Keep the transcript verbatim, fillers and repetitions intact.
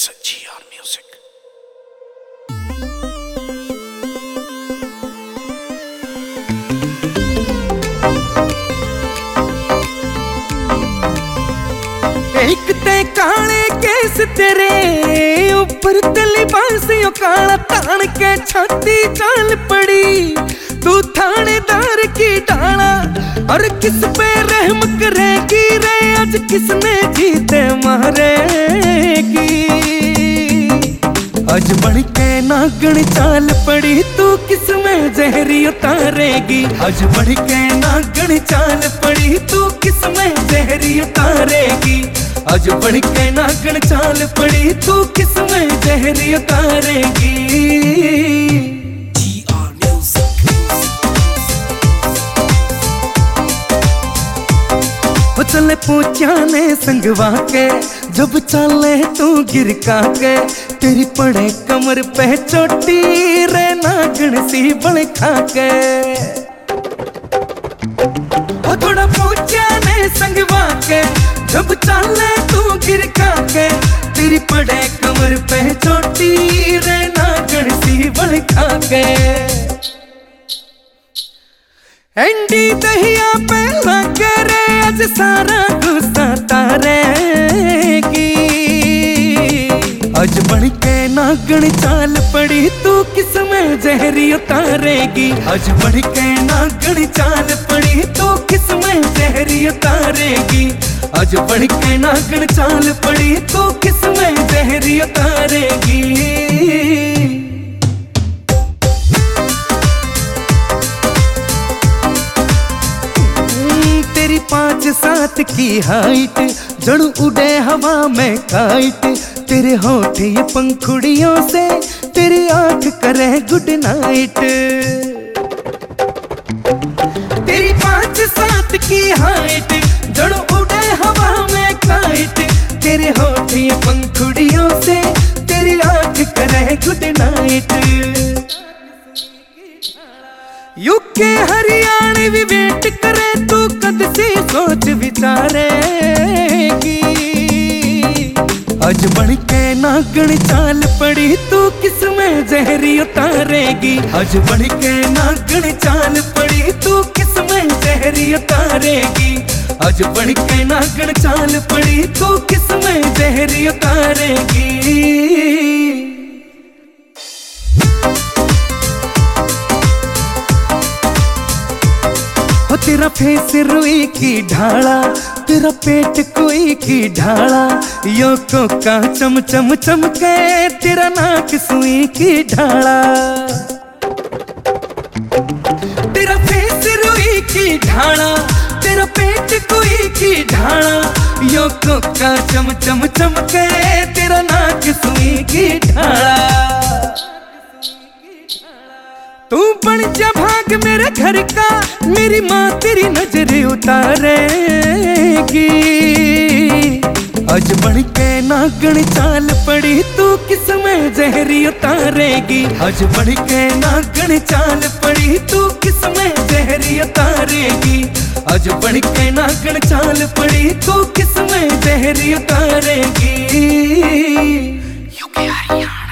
It's a G R music. एक ते काले केस तेरे ऊपर तली बांसियों काला तान के छाती चाल पड़ी। तू थानेदार की डाला और किस पे रहम करेगी रे, आज किसने जीते मारेगी। आज बढ़ के नागण चाल पड़ी, तू किस में जहरी उतारेगी। आज बढ़ के नागण चाल पड़ी, तू किस में जहरी उतारेगी। आज बढ़ के नागण चाल पड़ी, तू किस में जहरी उतारेगी। G R music. वो चले पूछाने संगवा के, जब चले तू गिरका के। तेरी पड़े कमर पे चोटी रे नागण सी बड़ खा के। वो थोड़ा पूछाने संगवा के, जब चले तू गिरका के। तेरी पड़े कमर पे चोटी रे नागण सी बड़ खा के। एंडी दहिया पे लगे रे, आज सारा गुस्सा तारेगी। आज बढ़ के नागण चाल पड़ी, तू किस में जहरी उतारेगी। आज बढ़ के नागण चाल पड़ी, तू किस में जहरी उतारेगी। आज बढ़ के नागण चाल पड़ी, तू किस में जहरी उतारेगी। तेरी पाँच सात की हाइट, जड़ उड़े हवा में काइट। तेरे होठ ये पंखुड़ियों से, तेरी आंख करे गुड नाइट। तेरी पाँच सात की हाइट, जड़ उड़े हवा में काइट। तेरे होठ ये पंखुड़ियों से, तेरी आंख करे गुड नाइट। यूके हरियाणा भी वेट करे, तू कद से सोच विचारेगी। आज बढ़ के नागण चाल पड़ी, तू किस में जहरी उतारेगी। आज बढ़ के नागण चाल पड़ी, तू किस में जहरी उतारेगी। आज बढ़ के नागण चाल पड़ी, तू किस में जहरी उतारेगी। तेरा फेस रुई की ढाला, तेरा पेट कोई की ढाला। यो कोका चम चम चमके, तेरा नाक सुई की ढाला। तेरा फेस रुई की ढाला, तेरा पेट कोई की ढाला। यो कोका चम चम चमके, तेरा नाक सुई की ढाला। तू बन जा भाग मेरे घर का, मेरी माँ तेरी नजर उतारेगी। आज बढ़ के नागण चाल पड़ी, तू किस में जहरी उतारेगी। आज बढ़ के नागण चाल पड़ी, तू किस में जहरी उतारेगी। आज बढ़ के नागण चाल पड़ी, तू किस में जहरी उतारेगी। U K Haryana.